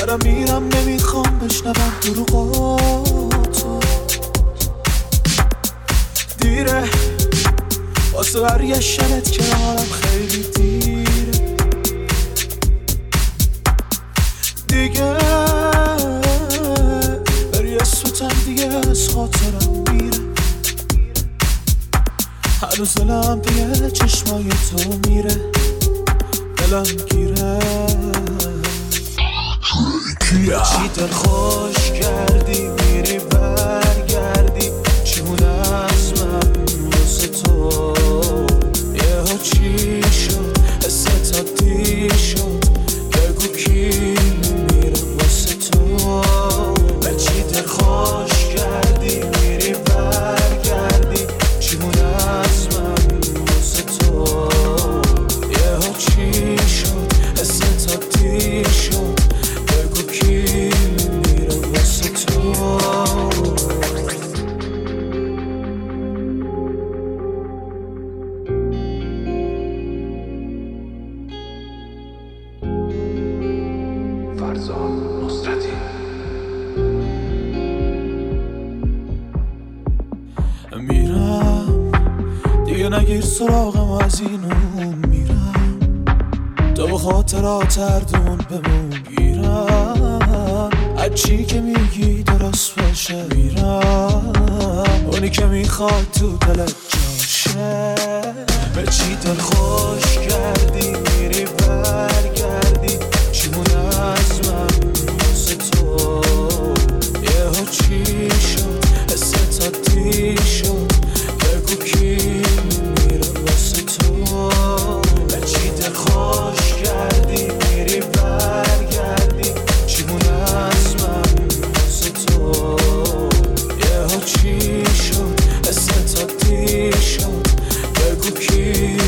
دارم میرم نمیخوام بشنوم دروغاتو. دیره واسه برگشتنت کنارم خیلی دیره دیگه، بری اسمتم دیگه از خاطرم میره. هنوز دلم پیه چشمای تو میره، دلم گیره. چی دل خوش کردی میری برگردی، چیمونه از من واسه تو. یهو چی شد حست عادی شد، بگو کی میره واسه تو. چی دل خوش کردی میری برگردی، چیمونه از من واسه تو. یهو چی شد حست عادی شد، بگو کی میره واسه تو. فرزاد نصرتی. میرم دیگه نگیر سراغم از این اون، میرم تو به خاطرات اردون بمون. گیرم هرچی که میگی درست باشه، میرم اونی که میخواد تو دلت جاشه. به چی دل خوش کردی میری برگردی، چیمونه از من واسه تو. یهو چی شد حست عادی شد، بگو کی میره واسه تو. به چی دل خوش کردی میری برگردی، چیمونه از من واسه تو. یهو چی شد حست عادی شد، بگو کی